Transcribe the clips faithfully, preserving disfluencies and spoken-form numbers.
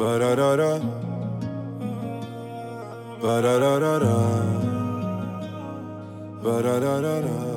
Ba-da-da-da, ba-da-da-da-da, ba-da-da-da-da.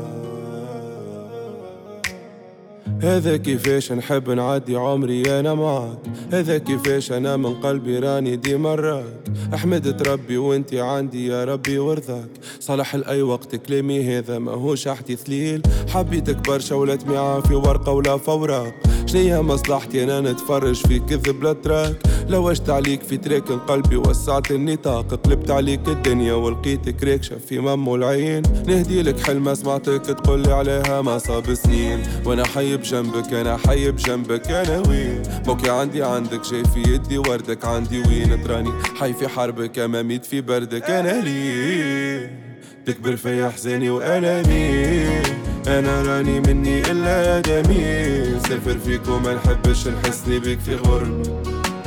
هذا كيفاش نحب نعدي عمري أنا معك، هذا كيفاش أنا من قلبي راني ديما راك. أحمد تربي وانتي عندي يا ربي ورثك، صالح لأي وقت كلامي هذا ماهوش حديث ليل. حبيتك برشا ولا تميعة في ورقة ولا فوراق، شنيا مصلحتي أنا نتفرج في كذب لا تراك. لوجت عليك في تراك قلبي وسعت النطاق، قلبت عليك الدنيا ولقيتك راكشة في مم العين. نهدي لك حلمة سمعتك تقولي عليها ما صاب سنين، وانا حي بجنبك انا حي بجنبك انا وين. بوكي عندي عندك جاي في يدي وردك عندي وين. تراني حي في حربك امامي في بردك انا ليه تكبر في احزاني والامي. انا راني مني الا دمي، سافر فيك وما نحبش نحسني بيك في غربة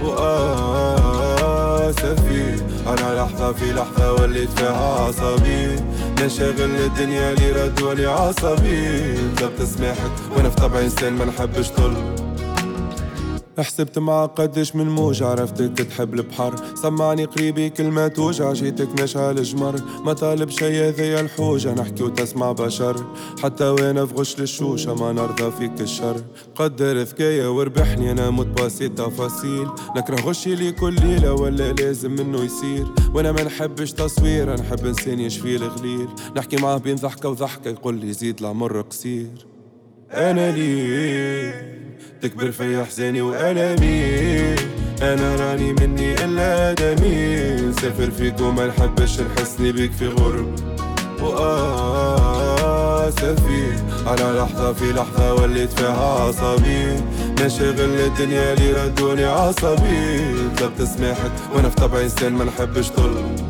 وآسفي. أنا لحظة في لحظة وليت فيها عصبي، نشغل الدنيا اللي ردولي عصبي. طلبت سماحك وانا في طبعي انسان ما نحبش طلب. حسبت مع قدش من موج عرفتك تحب البحر، سمعني قريبي كلمة توجع جيتك نشعل جمر. ما طالب شي هذيا الحوجة نحكي وتسمع بشر، حتى وانا في غش للشوشة ما نرضى فيك الشر. قدر ذكايا وربحني انا متباسي تفاصيل، نكره غشي لي كل ليلة ولا لازم منه يصير. وانا ما نحبش تصوير نحب انسان يشفي الغليل، نحكي معاه بين ضحكة وضحكة يقول لي زيد العمر قصير. انا ليه تكبر في احزاني والامي، انا راني مني الا دمي. سافر فيك وما نحبش نحسني بيك في غرب وآسفي. على لحظة في لحظة وليت فيها عصبي، نشغل الدنيا اللي ردوني عصبي. طلبت سماحك وانا في طبعي انسان ما نحبش طلب.